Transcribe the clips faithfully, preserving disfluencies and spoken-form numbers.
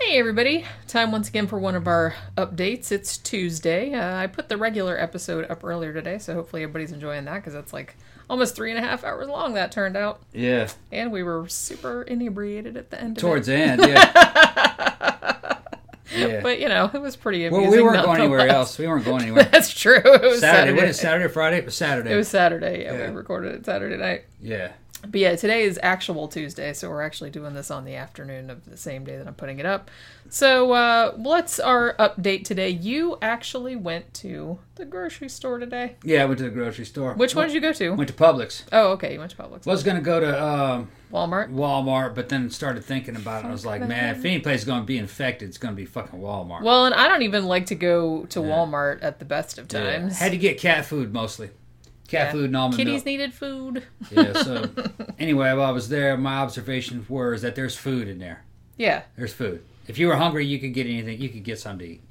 Hey everybody, time once again for one of our updates. It's Tuesday. Uh, I put the regular episode up earlier today, so hopefully everybody's enjoying that because it's like almost three and a half hours long that turned out. Yeah. And we were super inebriated at the end of Towards it. the end, yeah. yeah. But, you know, it was pretty amusing. Well, we weren't going anywhere else. We weren't going anywhere. That's true. It was Saturday. Saturday. What is it, Saturday or Friday? It was Saturday. It was Saturday. Yeah, Yeah. we recorded it Saturday night. Yeah. But yeah, today is actual Tuesday, so we're actually doing this on the afternoon of the same day that I'm putting it up. So, uh, what's our update today? You actually went to the grocery store today. Yeah, I went to the grocery store. Which one went, did you go to? Went to Publix. Oh, okay, you went to Publix. Was going to go to um, Walmart? Walmart, but then started thinking about it. I was like, man, if any place is going to be infected, it's going to be fucking Walmart. Well, and I don't even like to go to Yeah. Walmart at the best of times. Yeah. Had to get cat food mostly. Cat Yeah. food and almond Kitties milk. needed food. Yeah, so anyway, while I was there, my observations were is that there's food in there. Yeah. There's food. If you were hungry, you could get anything. You could get something to eat.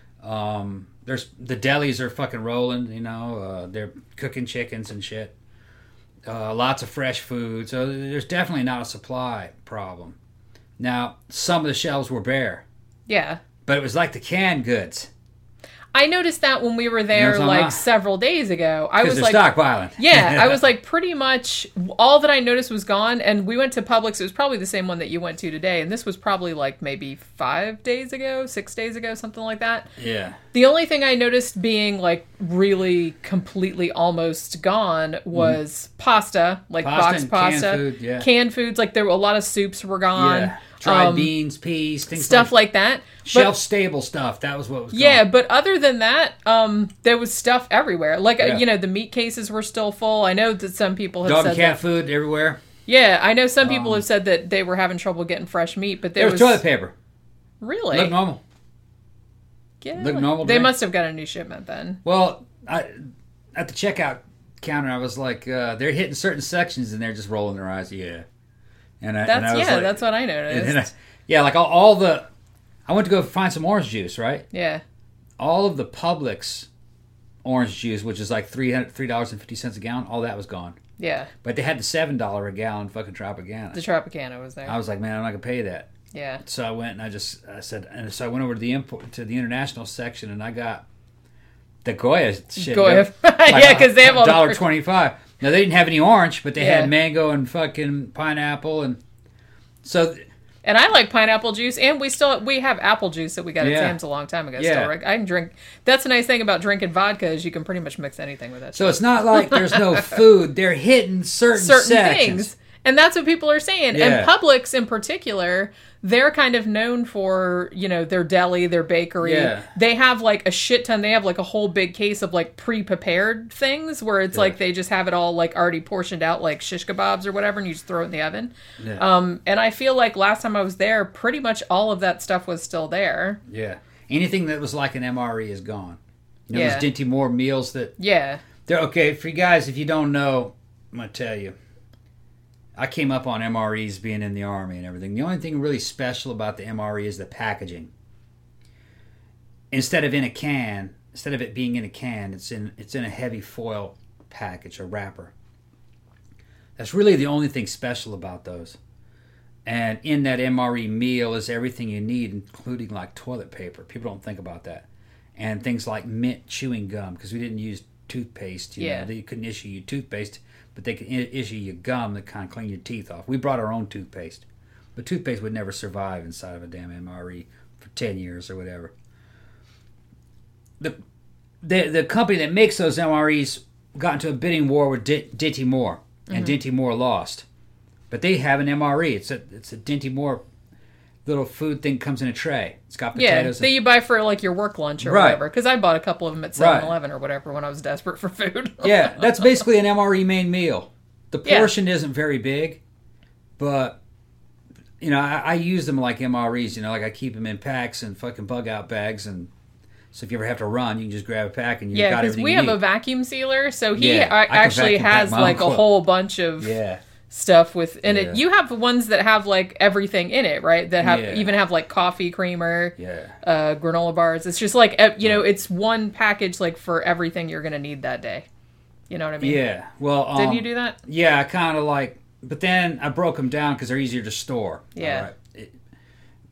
Um, there's the delis are fucking rolling. You know, uh, they're cooking chickens and shit. Uh, lots of fresh food. So there's definitely not a supply problem. Now, some of the shelves were bare, Yeah. but it was like the canned goods. I noticed that when we were there, You know what I'm like, talking about? several days ago. I Because was they're like... stockpiling. Yeah, I was like, pretty much all that I noticed was gone. And we went to Publix. It was probably the same one that you went to today. And this was probably like maybe five days ago, six days ago, something like that. Yeah. The only thing I noticed being like really completely almost gone was pasta, like Pasta boxed and pasta. canned food, yeah. Canned foods, like there were a lot of soups were gone. Yeah. Dried um, beans, peas, things stuff like, like that. shelf But- stable stuff. That was what was Yeah, gone. but other than that, um, there was stuff everywhere. Like, uh, Yeah. you know, the meat cases were still full. I know that some people have Dog said and cat that. food everywhere. Yeah, I know some people Um, have said that they were having trouble getting fresh meat, but there, There was toilet paper. Really? Looked normal. Yeah. looked normal to They me. must have got a new shipment then. Well, I, at the checkout counter, I was like, uh, they're hitting certain sections and they're just rolling their eyes. Yeah, and I, That's and I was yeah, like, that's what I and noticed. then I, yeah, like all, all the. I went to go find some orange juice, right? Yeah. All of the Publix orange juice, which is like three hundred three dollars and fifty cents a gallon, all that was gone. Yeah. But they had the seven dollar a gallon fucking Tropicana. The Tropicana was there. I was like, man, I'm not gonna pay that. Yeah. So I went and I just I said, and so I went over to the import to the international section and I got the Goya shit. Goya. Like Yeah, 'cause they have all the- dollar twenty five. Now they didn't have any orange, but they Yeah. had mango and fucking pineapple and so. And I like pineapple juice, and we still we have apple juice that we got at Yeah. Sam's a long time ago. Yeah. Still, right? I can drink. That's a nice thing about drinking vodka is you can pretty much mix anything with it. So it's not like there's no food. They're hitting certain Certain sections. things, and that's what people are saying. Yeah. And Publix in particular, they're kind of known for, you know, their deli, their bakery. Yeah. They have like a shit ton. They have like a whole big case of like pre-prepared things where it's Yeah. like they just have it all like already portioned out like shish kebabs or whatever, and you just throw it in the oven. Yeah. Um, and I feel like last time I was there, pretty much all of that stuff was still there. Yeah. Anything that was like an M R E is gone. You know, Yeah. those Dinty Moore meals that Yeah. they're okay for you guys. If you don't know, I'm gonna tell you. I came up on M R Es being in the Army and everything. The only thing really special about the M R E is the packaging. Instead of in a can, instead of it being in a can, it's in it's in a heavy foil package, a wrapper. That's really the only thing special about those. And in that M R E meal is everything you need, including like toilet paper. People don't think about that. And things like mint chewing gum, because we didn't use toothpaste. You Yeah. know, they couldn't issue you toothpaste, but they could i- issue you gum that kind of clean your teeth off. We brought our own toothpaste. But toothpaste would never survive inside of a damn M R E for ten years or whatever. The the, the company that makes those M R Es got into a bidding war with D- Dinty Moore, and Mm-hmm. Dinty Moore lost. But they have an M R E. It's a it's a Dinty Moore little food thing, comes in a tray. It's got Yeah, potatoes. that you buy for like your work lunch or Right. whatever. Because I bought a couple of them at seven eleven or whatever when I was desperate for food. Yeah, that's basically an M R E main meal. The Yeah. portion isn't very big, but you know I, I use them like M R Es. You know, like I keep them in packs and fucking bug out bags, and so if you ever have to run, you can just grab a pack and you Yeah, got because everything we you have need. a vacuum sealer, so he Yeah, a- I can actually vacuum pack has my like own a clothes. whole bunch of yeah. stuff with, and Yeah. it. You have ones that have like everything in it, right? That have Yeah. even have like coffee creamer, Yeah. uh, granola bars. It's just like e- you know, it's one package like for everything you're gonna need that day. You know what I mean? Yeah. Well, um, Didn't you do that? Yeah, I kind of like, but then I broke them down because they're easier to store. Yeah. All right. It-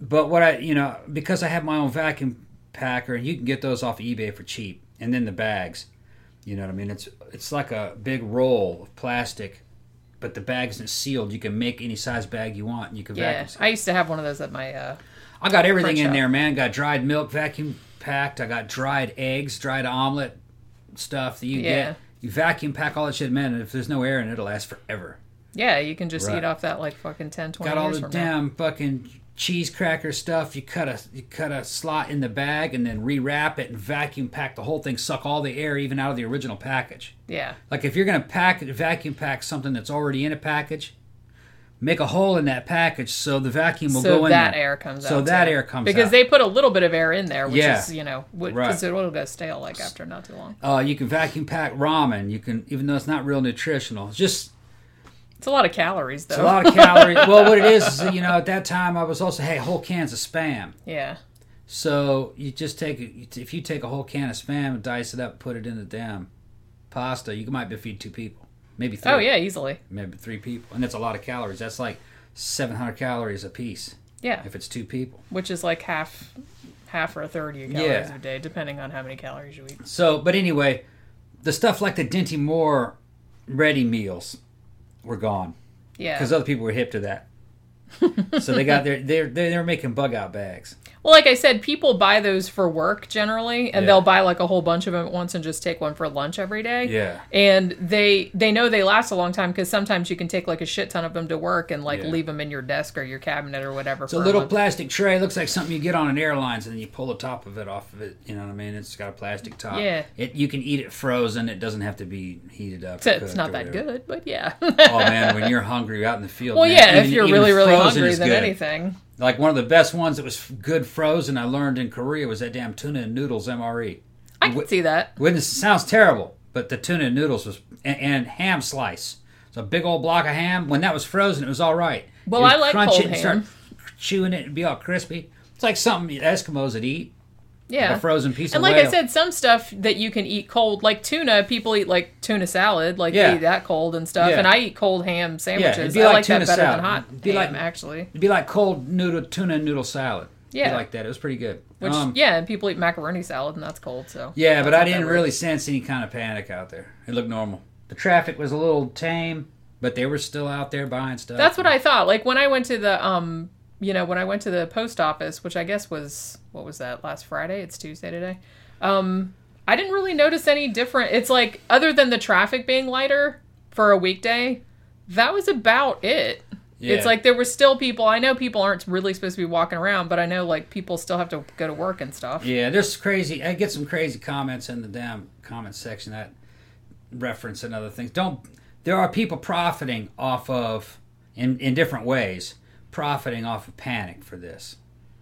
but what I, you know, because I have my own vacuum packer, and you can get those off eBay for cheap, and then the bags, you know what I mean? It's it's like a big roll of plastic, but the bag isn't sealed. You can make any size bag you want, and you can Yeah, vacuum. I used to have one of those at my. Uh, I got everything in shop. there, man. Got dried milk vacuum packed. I got dried eggs, dried omelet stuff that you Yeah. get. You vacuum pack all that shit, man, and if there's no air in it, it'll last forever. yeah, you can just Right. eat off that like fucking ten, twenty Got all years the from damn fucking cheese cracker stuff. You cut a you cut a slot in the bag and then rewrap it and vacuum pack the whole thing. Suck all the air even out of the original package. now. Yeah. Like if you're gonna pack vacuum pack something that's already in a package, make a hole in that package so the vacuum will So go in that there. air comes out. So that too. air comes because out. they put a little bit of air in there, which Yeah. is you know because Right. it'll go stale like after not too long. Uh, you can vacuum pack ramen. You can, even though it's not real nutritional, it's just It's a lot of calories though. it's a lot of calories. Well, what it is is that, you know, at that time I was also hey whole cans of Spam. Yeah. So you just take if you take a whole can of Spam and dice it up, put it in the damn pasta, you might be feed two people, maybe three. Oh yeah, easily. Maybe three people, and that's a lot of calories. That's like seven hundred calories a piece Yeah. if it's two people. Which is like half, half or a third of your calories Yeah. a day, depending on how many calories you eat. So, but anyway, the stuff like the Dinty Moore ready meals were gone. Yeah. Because other people were hip to that. So they got their they're they're making bug out bags. Well, like I said, people buy those for work generally, and Yeah. they'll buy like a whole bunch of them at once and just take one for lunch every day. Yeah. And they they know they last a long time because sometimes you can take like a shit ton of them to work and like Yeah. leave them in your desk or your cabinet or whatever. It's for a little month. plastic tray. It looks like something you get on an airlines, and then you pull the top of it off of it. You know what I mean? It's got a plastic top. Yeah. It you can eat it frozen. It doesn't have to be heated up. So or it's cooked not or that whatever. good, but yeah. Oh man, when you're hungry out in the field. Well, man, yeah, if even- you're even really, really frozen hungry, is then good. anything. Like one of the best ones that was good frozen I learned in Korea was that damn tuna and noodles M R E. I can see that. When this sounds terrible, but the tuna and noodles was and, and ham slice. It's a big old block of ham. When that was frozen, it was all right. Well, You I like crunch cold it and ham. start chewing it and be all crispy. It's like something Eskimos would eat. Yeah. Like a frozen piece And of like whale. I said, some stuff that you can eat cold, like tuna, people eat like tuna salad, like Yeah. they eat that cold and stuff. Yeah. And I eat cold ham sandwiches. it'd be I like like that tuna better salad. than hot It'd be ham, like- actually. It'd be like cold noodle tuna and noodle salad. Yeah. Be like that. It was pretty good. Which Um, yeah, and people eat macaroni salad, and that's cold. So Yeah, but that's I not that didn't weird. really sense any kind of panic out there. It looked normal. The traffic was a little tame, but they were still out there buying stuff. That's what I thought. Like when I went to the um, you know, when I went to the post office, which I guess was what was that last Friday? It's Tuesday today. Um, I didn't really notice any different. It's like other than the traffic being lighter for a weekday, that was about it. Yeah. It's like there were still people. I know people aren't really supposed to be walking around, but I know like people still have to go to work and stuff. Yeah, there's crazy. I get some crazy comments in the damn comment section that reference and other things. Don't. There are people profiting off of in in different ways, profiting off of panic for this.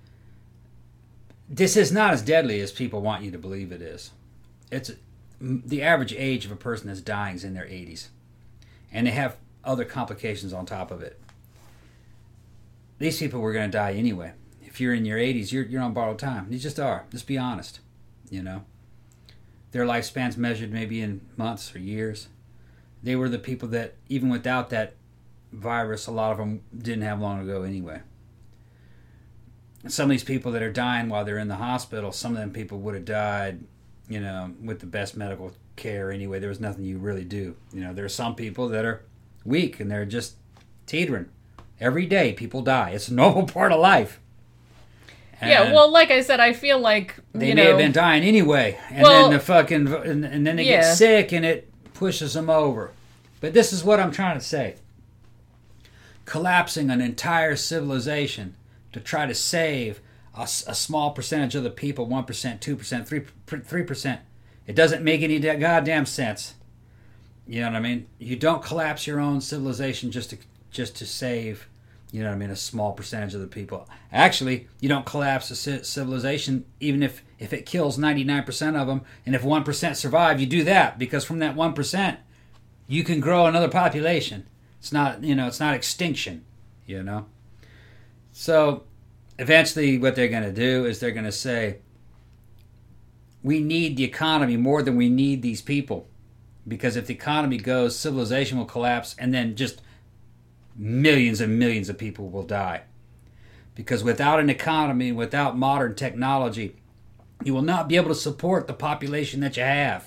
This is not as deadly as people want you to believe it is. It's the average age of a person that's dying is in their eighties, and they have other complications on top of it. These people were going to die anyway. If you're in your eighties, you're you're on borrowed time. You just are. Just be honest. You know, their lifespans measured maybe in months or years. They were the people that, even without that virus, a lot of them didn't have long to go anyway. Some of these people that are dying while they're in the hospital, some of them people would have died, you know, with the best medical care anyway. There was nothing you really do. You know, there are some people that are weak and they're just teetering. Every day people die. It's a normal part of life. Yeah, And well, like I said, I feel like they you may know, have been dying anyway, and Well- then the fucking and, and then they Yeah. get sick and it pushes them over. But this is what I'm trying to say: collapsing an entire civilization to try to save a, s- a small percentage of the people, one percent, two percent, three three percent. It doesn't make any da- goddamn sense. You know what I mean? You don't collapse your own civilization just to just to save, you know what I mean, a small percentage of the people. Actually, you don't collapse a ci- civilization even if, if it kills ninety-nine percent of them, and if one percent survive, you do that, because from that one percent, you can grow another population. It's not, you know, it's not extinction, you know? So, eventually what they're going to do is they're going to say, we need the economy more than we need these people. Because if the economy goes, civilization will collapse, and then just millions and millions of people will die. Because without an economy, without modern technology, you will not be able to support the population that you have.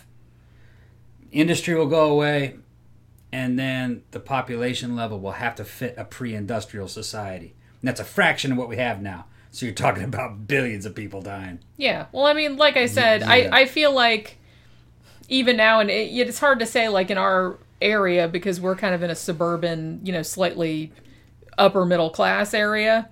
Industry will go away, and then the population level will have to fit a pre-industrial society. And that's a fraction of what we have now. So you're talking about billions of people dying. Yeah. Well, I mean, like I said, Yeah. I, I feel like even now, and it, it's hard to say, like, in our area, because we're kind of in a suburban, you know, slightly upper middle class area.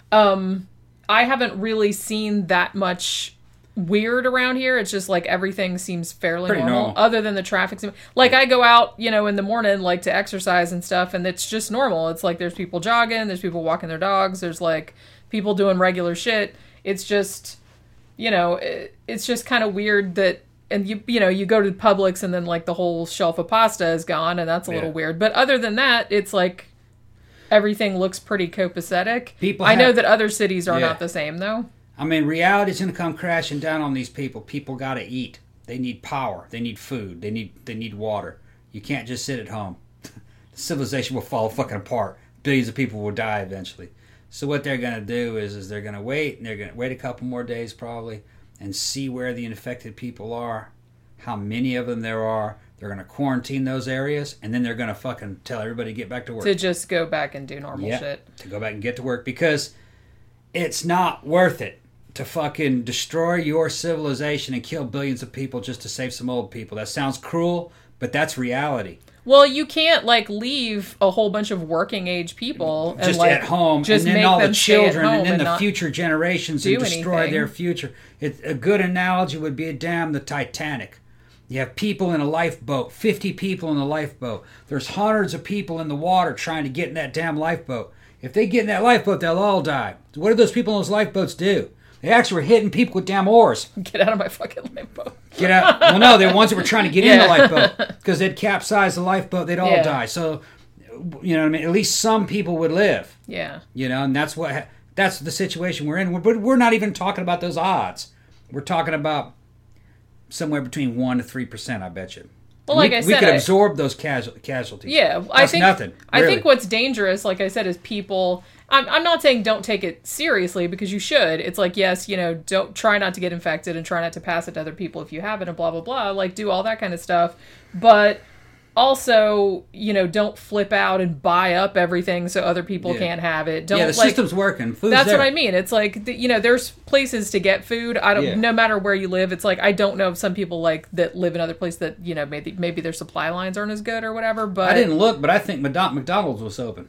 Um, I haven't really seen that much weird around here. It's just like everything seems fairly Pretty normal, normal. other than the traffic. Like I go out, you know, in the morning, like to exercise and stuff, and it's just normal. It's like there's people jogging, there's people walking their dogs, there's like people doing regular shit. It's just, you know, it, it's just kind of weird that, and you you know, you go to Publix and then like the whole shelf of pasta is gone, and that's a Yeah. little weird. But other than that, it's like everything looks pretty copacetic. People I know have- that other cities are Yeah. not the same though. I mean, reality's going to come crashing down on these people. People got to eat. They need power. They need food. They need they need water. You can't just sit at home. Civilization will fall fucking apart. Billions of people will die eventually. So what they're going to do is is they're going to wait, and they're going to wait a couple more days probably, and see where the infected people are, how many of them there are. They're going to quarantine those areas, and then they're going to fucking tell everybody to get back to work. To just go back and do normal Yeah, shit. to go back and get to work, because it's not worth it to fucking destroy your civilization and kill billions of people just to save some old people. That sounds cruel, but that's reality. Well, you can't like leave a whole bunch of working age people and Just like at home, just and then make all the them stay at children, home and then the not future generations, do and destroy anything. their future. It, a good analogy would be, damn, the Titanic. You have people in a lifeboat, fifty people in the lifeboat. There's hundreds of people in the water trying to get in that damn lifeboat. If they get in that lifeboat, they'll all die. What do those people in those lifeboats do? They actually were hitting people with damn oars. Get out of my fucking lifeboat. Get out. Well, no, they're the ones that were trying to get in the Yeah. lifeboat, because they'd capsize the lifeboat, they'd all Yeah. die. So, you know what I mean? At least some people would live. Yeah. You know, and that's what that's the situation we're in. But we're not even talking about those odds. We're talking about somewhere between one to three percent. I bet you. Well, we, like I we said, could I- absorb those casual, casualties. Yeah, That's I think nothing. I really. think what's dangerous, like I said, is people. I'm I'm not saying don't take it seriously, because you should. It's like, yes, you know, don't try not to get infected and try not to pass it to other people if you have it, and blah blah blah. Like, do all that kind of stuff, but also, you know, don't flip out and buy up everything so other people Yeah. can't have it. Don't yeah, the like. system's working. Food's That's there. what I mean. It's like, th- you know, there's places to get food. I don't, Yeah. no matter where you live. It's like, I don't know if some people like that live in other places that, you know, maybe maybe their supply lines aren't as good or whatever. But I didn't look, but I think Mc- McDonald's was open.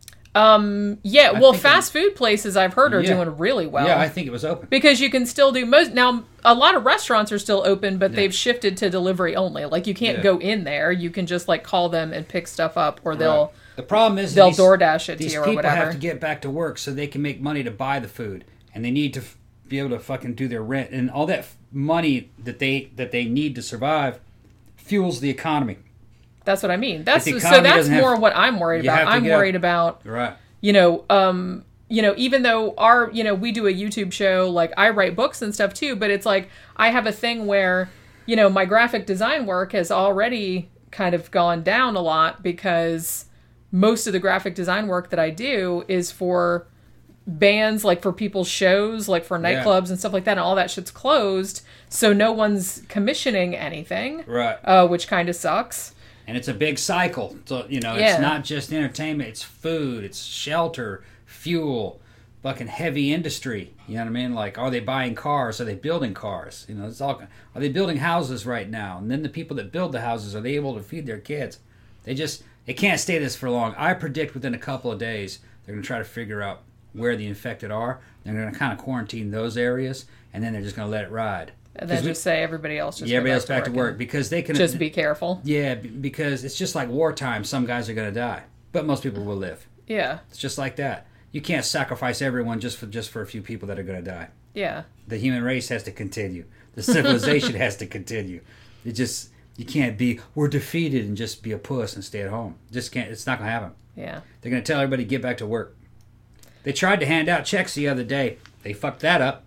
Um, yeah, well, think fast food places I've heard are Yeah. doing really well. Yeah, I think it was open. because you can still do most now. A lot of restaurants are still open, but they've shifted to delivery only. Like, you can't Yeah. go in there. You can just like call them and pick stuff up, or they'll Right. The problem is they'll these, DoorDash it to these you or people whatever. have to get back to work so they can make money to buy the food, and they need to f- be able to fucking do their rent, and all that f- money that they that they need to survive fuels the economy. That's what I mean. That's the so. economy That's doesn't have- more what I'm worried You about. have to I'm get up- worried about. Right. you know, um, you know, even though our, you know, we do a YouTube show, like I write books and stuff too, but it's like I have a thing where, you know, my graphic design work has already kind of gone down a lot, because most of the graphic design work that I do is for bands, like for people's shows, like for Yeah. nightclubs and stuff like that, and all that shit's closed, so no one's commissioning anything, Right. uh, which kind of sucks. And it's a big cycle. So, you know, Yeah. it's not just entertainment, it's food, it's shelter, fuel, fucking heavy industry. You know what I mean? Like, are they buying cars? Are they building cars? You know, it's all. Are they building houses right now? And then the people that build the houses, are they able to feed their kids? They just, it can't stay this for long. I predict within a couple of days, they're going to try to figure out where the infected are. They're going to kind of quarantine those areas, and then they're just going to let it ride. And then 'Cause we- just say everybody else just yeah, go everybody else back to and work, because they can Just be careful. yeah, b- because it's just like wartime. Some guys are going to die, but most people will live. Yeah, It's just like that. You can't sacrifice everyone just for just for a few people that are going to die. yeah. The human race has to continue. The civilization has to continue. It just you can't be we're defeated and just be a puss and stay at home. Just can't. It's not going to happen. Yeah. They're going to tell everybody to get back to work. They tried to hand out checks the other day. They fucked that up.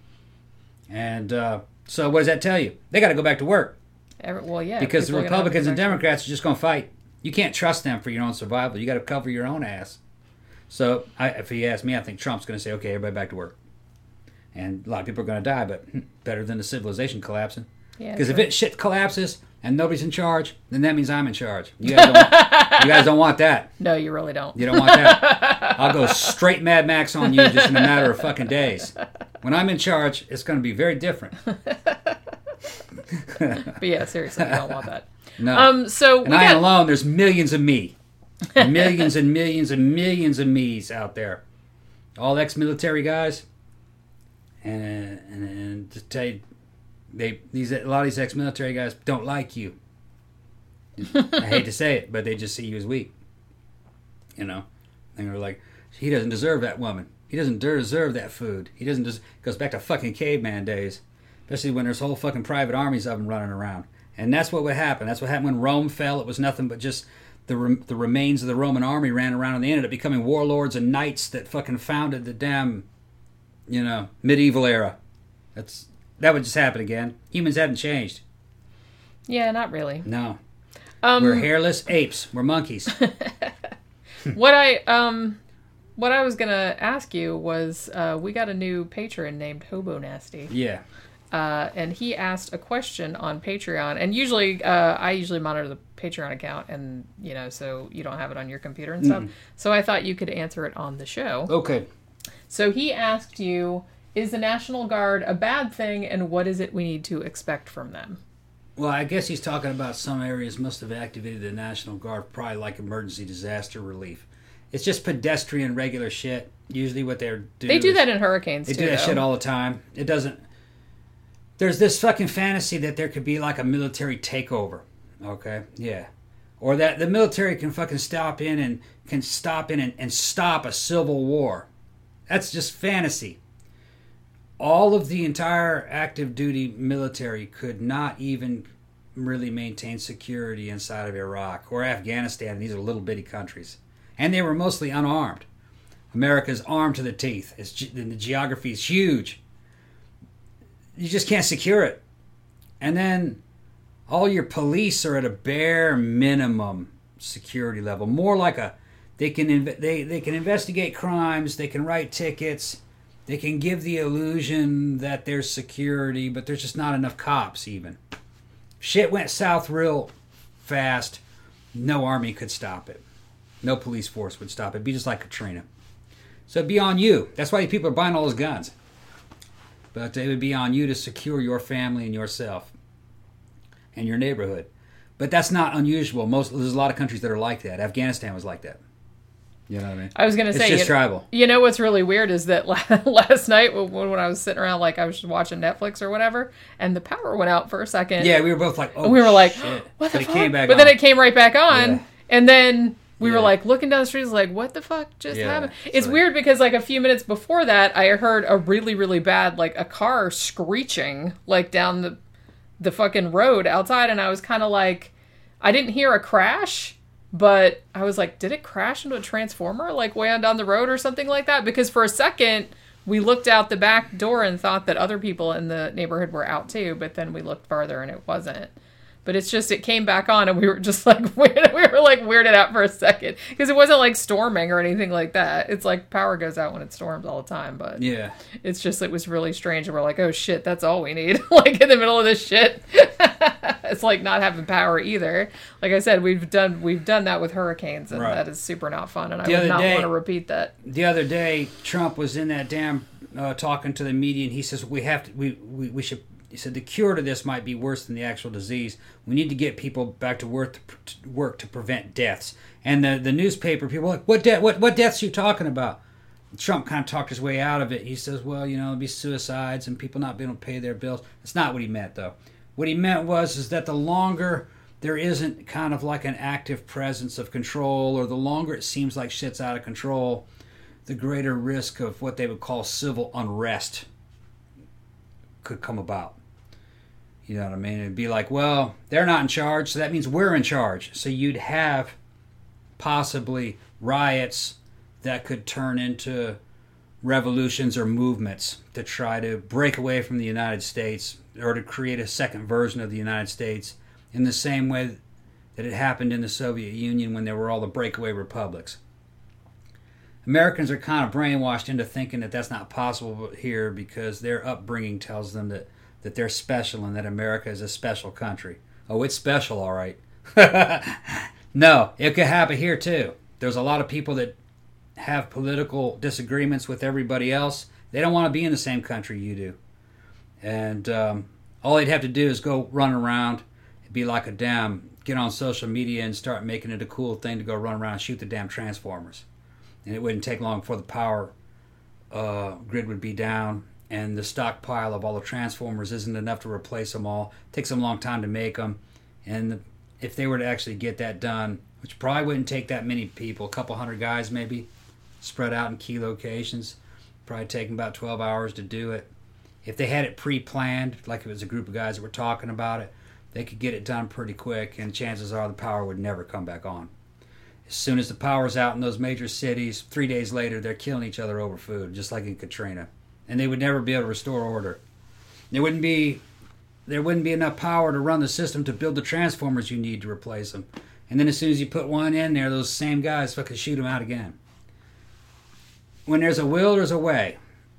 And uh, so what does that tell you? They got to go back to work. Every, well, yeah. Because the people are gonna have Republicans and protection. Democrats are just going to fight. You can't trust them for your own survival. You got to cover your own ass. So, I, if you ask me, I think Trump's going to say, okay, everybody back to work. And a lot of people are going to die, but better than the civilization collapsing. Because Yeah, if it shit collapses and nobody's in charge, then that means I'm in charge. You guys don't, you guys don't want that. no, you really don't. You don't want that. I'll go straight Mad Max on you just in a matter of fucking days. When I'm in charge, it's going to be very different. But yeah, seriously, you don't want that. No. Um, so and we I got, ain't alone. There's millions of me. Millions and millions and millions of me's out there. All ex-military guys. And, and, and to tell you, they these a lot of these ex-military guys don't like you. I hate to say it, but they just see you as weak. You know, and they're like, he doesn't deserve that woman. He doesn't deserve that food. He doesn't. Des-. Goes back to fucking caveman days, especially when there's whole fucking private armies of them running around. And that's what would happen. That's what happened when Rome fell. It was nothing but just the re- the remains of the Roman army ran around, and they ended up becoming warlords and knights that fucking founded the damn, you know, medieval era. That's that would just happen again. Humans haven't changed. yeah, not really. No, Um, we're hairless apes. We're monkeys. what I um, what I was gonna ask you was, uh, we got a new patron named Hobo Nasty. Yeah. Uh, and he asked a question on Patreon, and usually uh, I usually monitor the Patreon account, and you know, so you don't have it on your computer and stuff. Mm. So I thought you could answer it on the show. Okay. So he asked you, is the National Guard a bad thing, and what is it we need to expect from them? Well, I guess he's talking about some areas must have activated the National Guard, probably like emergency disaster relief. It's just pedestrian regular shit. Usually what they're doing. They do is- that in hurricanes They too. do that though. shit all the time. It doesn't. There's this fucking fantasy that there could be like a military takeover. Okay? Yeah. Or that the military can fucking stop in and can stop in and, and stop a civil war. That's just fantasy. All of the entire active duty military could not even really maintain security inside of Iraq or Afghanistan. These are little bitty countries. And they were mostly unarmed. America's armed to the teeth. It's, ge- the geography is huge. You just can't secure it. And then all your police are at a bare minimum security level. More like a, they can inv- they, they can investigate crimes, they can write tickets, they can give the illusion that there's security, but there's just not enough cops even. Shit went south real fast. No army could stop it. No police force would stop it. It'd be just like Katrina. So it'd be on you. That's why people are buying all those guns. But it would be on you to secure your family and yourself and your neighborhood. But that's not unusual. Most there's a lot of countries that are like that. Afghanistan was like that. You know what I mean? I was gonna It's say, just you, tribal. You know what's really weird is that last night when, when I was sitting around, like I was just watching Netflix or whatever, and the power went out for a second. Yeah, we were both like, oh, and we were like, shit. what the but fuck? It came back but on. then it came right back on, Yeah. and then we Yeah. were like looking down the street, like, what the fuck just Yeah, happened? It's so- weird because like a few minutes before that, I heard a really, really bad, like a car screeching like down the the fucking road outside, and I was kind of like, I didn't hear a crash. But I was like, did it crash into a transformer like way on down the road or something like that? Because for a second, we looked out the back door and thought that other people in the neighborhood were out too. But then we looked further and it wasn't. But it's just, it came back on and we were just like, we were like weirded out for a second. Because it wasn't like storming or anything like that. It's like power goes out when it storms all the time. But Yeah. it's just, it was really strange. And we're like, oh shit, that's all we need. Like in the middle of this shit. It's like not having power either. Like I said, we've done we've done that with hurricanes, and Right. that is super not fun. And I The would other not day- want to repeat that. The other day, Trump was in that damn uh, talking to the media, and he says we have to, we, we we should. He said the cure to this might be worse than the actual disease. We need to get people back to work to, to work to prevent deaths. And the the newspaper people were like, what de- what what deaths are you talking about? Trump kind of talked his way out of it. He says, well, you know, it'll be suicides and people not being able to pay their bills. That's not what he meant, though. What he meant was is that the longer there isn't kind of like an active presence of control, or the longer it seems like shit's out of control, the greater risk of what they would call civil unrest could come about. You know what I mean? It'd be like, well, they're not in charge, so that means we're in charge. So you'd have possibly riots that could turn into revolutions or movements to try to break away from the United States, or to create a second version of the United States in the same way that it happened in the Soviet Union when there were all the breakaway republics. Americans are kind of brainwashed into thinking that that's not possible here because their upbringing tells them that, that they're special and that America is a special country. Oh, it's special, all right. No, it could happen here too. There's a lot of people that have political disagreements with everybody else. They don't want to be in the same country you do. And um, all they'd have to do is go run around, be like a damn, get on social media and start making it a cool thing to go run around and shoot the damn Transformers. And it wouldn't take long before the power uh, grid would be down, and the stockpile of all the Transformers isn't enough to replace them all. It takes them a long time to make them. And if they were to actually get that done, which probably wouldn't take that many people, a couple hundred guys maybe, spread out in key locations, probably take them about twelve hours to do it. If they had it pre-planned, like it was a group of guys that were talking about it, they could get it done pretty quick, and chances are the power would never come back on. As soon as the power's out in those major cities, three days later, they're killing each other over food, just like in Katrina. And they would never be able to restore order. There wouldn't be, there wouldn't be enough power to run the system to build the Transformers you need to replace them. And then as soon as you put one in there, those same guys fucking shoot them out again. When there's a will, there's a way.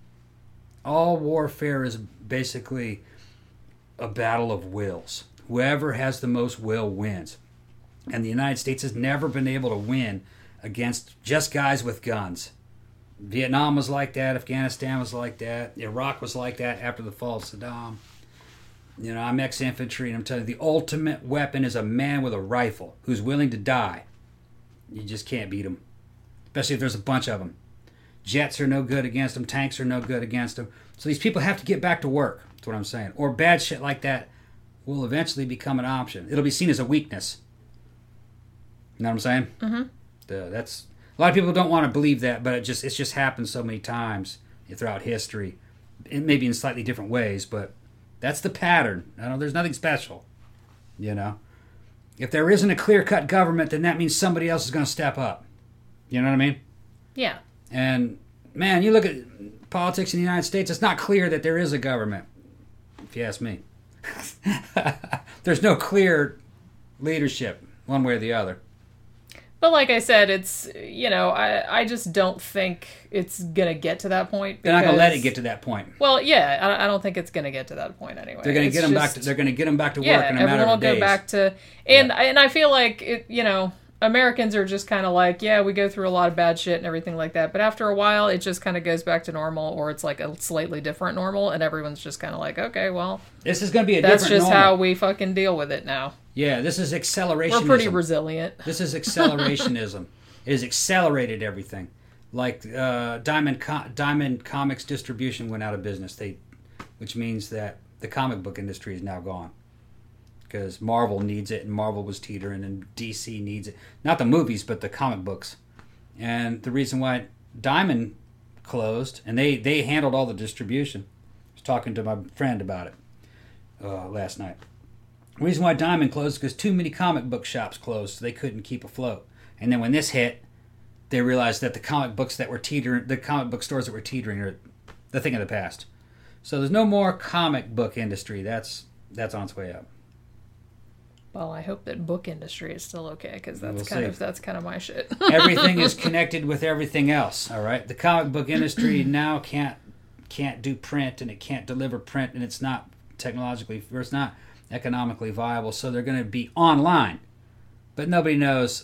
All warfare is basically a battle of wills. Whoever has the most will wins. And the United States has never been able to win against just guys with guns. Vietnam was like that. Afghanistan was like that. Iraq was like that after the fall of Saddam. You know, I'm ex-infantry, and I'm telling you, the ultimate weapon is a man with a rifle who's willing to die. You just can't beat them, especially if there's a bunch of them. Jets are no good against them. Tanks are no good against them. So these people have to get back to work. That's what I'm saying. Or bad shit like that will eventually become an option. It'll be seen as a weakness. You know what I'm saying? Mm-hmm. The, that's a lot of people don't want to believe that, but it just it's just happened so many times throughout history. It may be in slightly different ways, but that's the pattern. I know there's nothing special. You know, if there isn't a clear-cut government, then that means somebody else is going to step up. You know what I mean? Yeah. And man, you look at politics in the United States. It's not clear that there is a government. If you ask me, there's no clear leadership one way or the other. But like I said, it's, you know, I, I just don't think it's going to get to that point. They're not going to let it get to that point. Well, yeah, I, I don't think it's going to get to that point anyway. They're going to it's get them just, back to, they're going to get them back to yeah, work in a matter everyone of will days. go back to, and, Yeah. and I feel like, it, you know, Americans are just kind of like, yeah, we go through a lot of bad shit and everything like that. But after a while, it just kind of goes back to normal, or it's like a slightly different normal, and everyone's just kind of like, okay, well, This is going to be a that's different just normal. how we fucking deal with it now. Yeah, this is accelerationism. We're pretty resilient. This is accelerationism. It has accelerated everything. Like uh, Diamond Co- Diamond Comics distribution went out of business. They, which means that the comic book industry is now gone. Because Marvel needs it, and Marvel was teetering, and D C needs it. Not the movies, but the comic books. And the reason why Diamond closed, and they, they handled all the distribution. I was talking to my friend about it uh, last night. The reason why Diamond closed is because too many comic book shops closed, so they couldn't keep afloat. And then when this hit, they realized that the comic books that were teetering, the comic book stores that were teetering are the thing of the past. So there's no more comic book industry. That's that's on its way up. Well, I hope that book industry is still okay, because that's We'll kind see. of that's kind of my shit. Everything is connected with everything else. All right, the comic book industry now can't can't do print, and it can't deliver print, and it's not technologically, or it's not economically viable. So they're going to be online, but nobody knows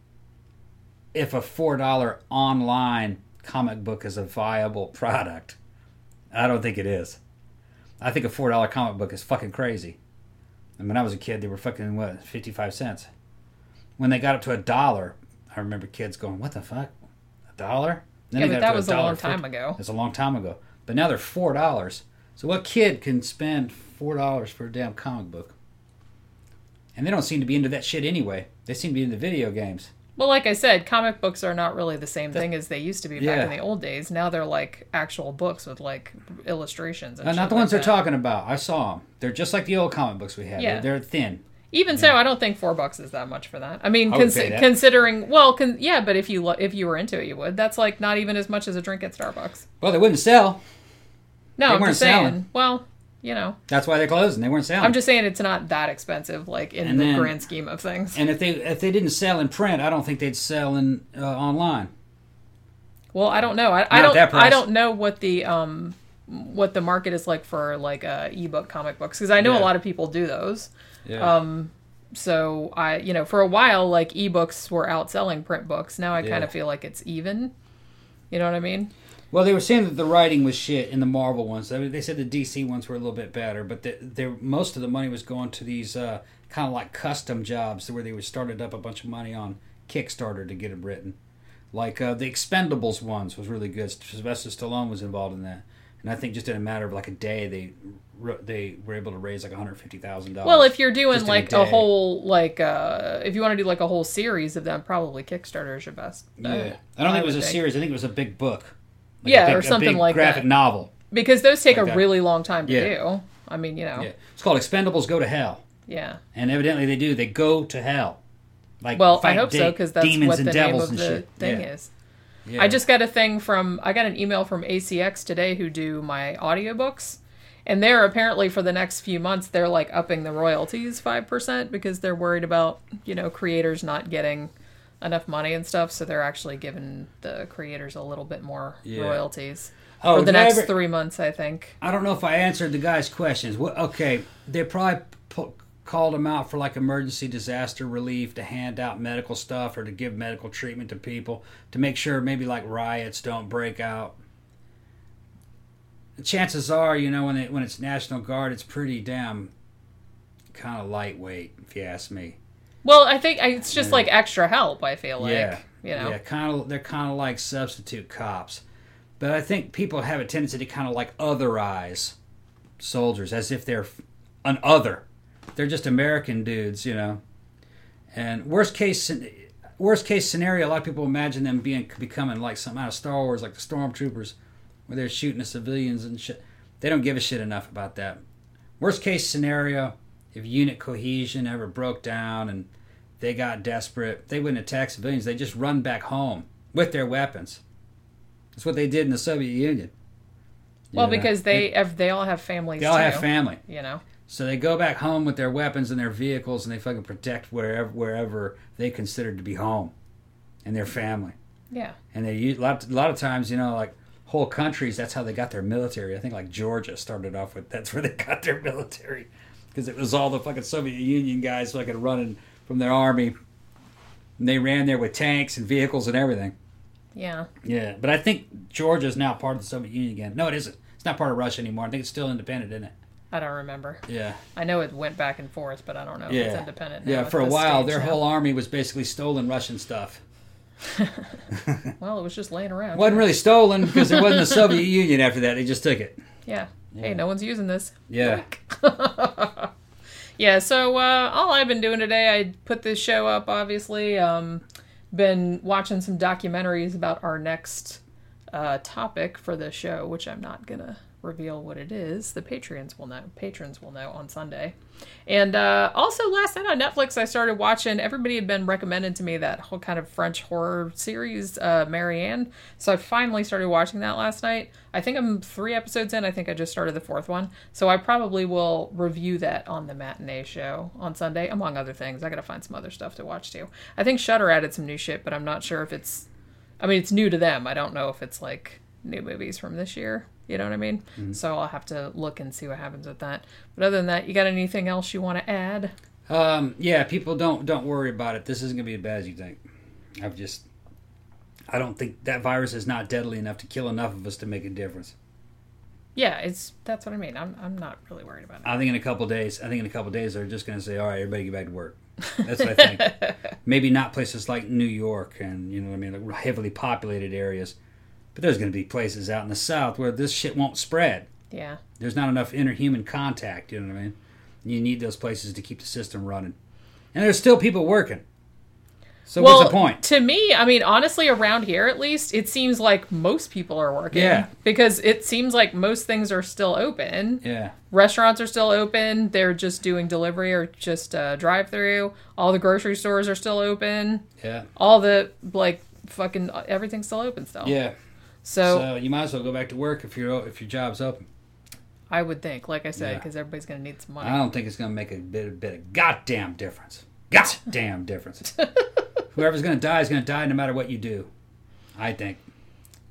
if a four dollar online comic book is a viable product. I don't think it is. I think a four dollar comic book is fucking crazy. And when I was a kid, they were fucking, what, fifty-five cents. When they got up to a dollar, I remember kids going, what the fuck? A dollar? Yeah, but that was a long time ago. It's a long time ago. But now they're four dollars. So what kid can spend four dollars for a damn comic book? And they don't seem to be into that shit anyway. They seem to be into video games. Well, like I said, comic books are not really the same thing as they used to be back Yeah. in the old days. Now they're like actual books with like illustrations and Uh, shit not the like ones that. they're talking about. I saw them. They're just like the old comic books we had. Yeah. They're, they're thin. Even so, I don't think four bucks is that much for that. I mean, I would cons- pay that. considering, well, con- yeah, but if you lo- if you were into it, you would. That's like not even as much as a drink at Starbucks. Well, they wouldn't sell. No, They I'm weren't just saying. selling. Well, you know, That's why they're closing. They weren't selling. I'm just saying it's not that expensive, like in And the then- grand scheme of things. And if they if they didn't sell in print, I don't think they'd sell in uh, online. Well, I don't know. I, I Not don't. that price. I don't know what the um what the market is like for like uh, ebook comic books, because I know Yeah. a lot of people do those. Yeah. Um, so I, you know, for a while, like ebooks were outselling print books. Now I kind Yeah. of feel like it's even. You know what I mean? Well, they were saying that the writing was shit in the Marvel ones. I mean, they said the D C ones were a little bit better, but the, they, most of the money was going to these uh, kind of like custom jobs where they were started up a bunch of money on Kickstarter to get them written. Like uh, the Expendables ones was really good. Sylvester Stallone was involved in that, and I think just in a matter of like a day, they they were able to raise like one hundred fifty thousand dollars. Well, if you're doing just in a like a, day. whole like uh if you want to do like a whole series of them, probably Kickstarter is your best. bet, Yeah, I don't think it was would a series. I think it was a big book. Like Yeah, a big, or something a big like graphic that. novel. Because those take Like a that. really long time to Yeah. do. I mean, you know. Yeah, it's called Expendables Go to Hell, Yeah. and evidently they do. They go to hell. Like Well, I fight hope so, de- because that's demons what and the name devils of and the shit. thing Yeah. is. Yeah. I just got a thing from, I got an email from A C X today who do my audiobooks. And they're apparently for the next few months, they're like upping the royalties five percent because they're worried about, you know, creators not getting enough money and stuff. So they're actually giving the creators a little bit more Yeah. royalties Oh, for the did I next ever- three months, I think. I don't know if I answered the guy's questions. What? Okay, they probably pu- called him out for like emergency disaster relief to hand out medical stuff or to give medical treatment to people to make sure maybe like riots don't break out. Chances are, you know, when it, when it's National Guard, it's pretty damn kind of lightweight, if you ask me. Well, I think I- it's just Yeah. like extra help, I feel like. yeah, You know? yeah, kind of. They're kind of like substitute cops, but I think people have a tendency to kind of like otherize soldiers as if they're an other. They're just American dudes, you know. And worst case, worst case scenario, a lot of people imagine them being becoming like something out of Star Wars, like the stormtroopers, where they're shooting the civilians and shit. They don't give a shit enough about that. Worst case scenario, if unit cohesion ever broke down and they got desperate, they wouldn't attack civilians. They just run back home with their weapons. That's what they did in the Soviet Union. Well, Yeah. because they have, they all have families They all too. have family. You know? So they go back home with their weapons and their vehicles, and they fucking protect wherever wherever they consider to be home, and their family. Yeah. And they use, a lot a lot of times, you know, like whole countries. That's how they got their military. I think like Georgia started off with that's where they got their military, because it was all the fucking Soviet Union guys fucking running from their army, and they ran there with tanks and vehicles and everything. Yeah. Yeah, but I think Georgia is now part of the Soviet Union again. No, it isn't. It's not part of Russia anymore. I think it's still independent, isn't it? I don't remember. Yeah. I know it went back and forth, but I don't know if Yeah. it's independent now Yeah, at for a this while, stage their now. whole army was basically stolen Russian stuff. Well, it was just laying around. Wasn't really stolen because there wasn't a Soviet Union after that. They just took it. Yeah. Yeah. Hey, no one's using this. Yeah. Yeah, so uh, all I've been doing today, I put this show up, obviously. Um, been watching some documentaries about our next uh, topic for the show, which I'm not going to reveal what it is. The Patreons will know. Patrons will know on Sunday. And uh, also last night on Netflix, I started watching, everybody had been recommending to me that whole kind of French horror series, uh, Marianne. So I finally started watching that last night. I think I'm three episodes in. I think I just started the fourth one. So I probably will review that on the matinee show on Sunday, among other things. I gotta find some other stuff to watch too. I think Shudder added some new shit, but I'm not sure if it's, I mean, it's new to them. I don't know if it's like new movies from this year. You know what I mean? Mm-hmm. So I'll have to look and see what happens with that. But other than that, you got anything else you want to add? Um, yeah, people don't don't worry about it. This isn't going to be as bad as you think. I've just, I don't think that virus is not deadly enough to kill enough of us to make a difference. Yeah, it's that's what I mean. I'm I'm not really worried about it. I think in a couple days, I think in a couple days they're just going to say, all right, everybody get back to work. That's what I think. Maybe not places like New York and, you know what I mean, like heavily populated areas. But there's going to be places out in the South where this shit won't spread. Yeah. There's not enough interhuman contact, you know what I mean? You need those places to keep the system running. And there's still people working. So Well, what's the point? to me, I mean, honestly, around here at least, it seems like most people are working. Yeah. Because it seems like most things are still open. Yeah. Restaurants are still open. They're just doing delivery or just uh, drive-through. All the grocery stores are still open. Yeah. All the, like, fucking, everything's still open still. Yeah. So, So you might as well go back to work if your if your job's open. I would think, like I said, Yeah. because everybody's going to need some I money. don't think it's going to make a bit, a bit of goddamn difference. Goddamn difference. Whoever's going to die is going to die no matter what you do. I think.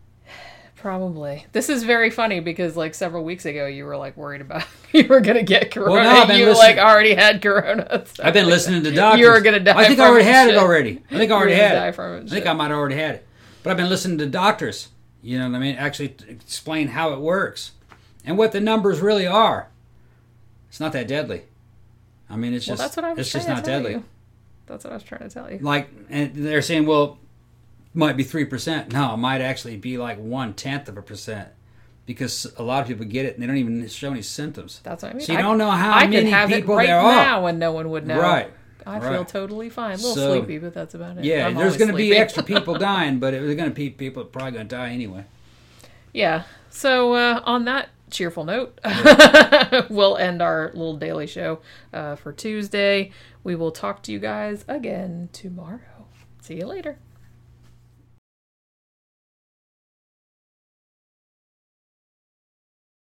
Probably. This is very funny because like several weeks ago you were like worried about you were gonna get corona. Well, no, I've been you listening- like already had corona. So I've been listening to doctors. You were gonna die. I think from I already it had shit. it already. I think I already You were had gonna die it. from it I think shit. I might have already had it. But I've been listening to doctors. You know what I mean? Actually explain how it works and what the numbers really are. It's not that deadly. I mean, it's Well, just that's what I was it's trying just to not tell deadly. you. That's what I was trying to tell you. Like, and they're saying, well, might be three percent. No, it might actually be like one tenth of a percent because a lot of people get it and they don't even show any symptoms. That's what I mean. So you I, don't know how I many could have people it right there are. now and no one would know. Right. I right. feel totally fine. A little So, sleepy, but that's about it. Yeah, I'm there's always going to be sleepy. extra people dying, but it was going to be people probably going to die anyway. Yeah. So uh, on that cheerful note, we'll end our little daily show uh, for Tuesday. We will talk to you guys again tomorrow. See you later.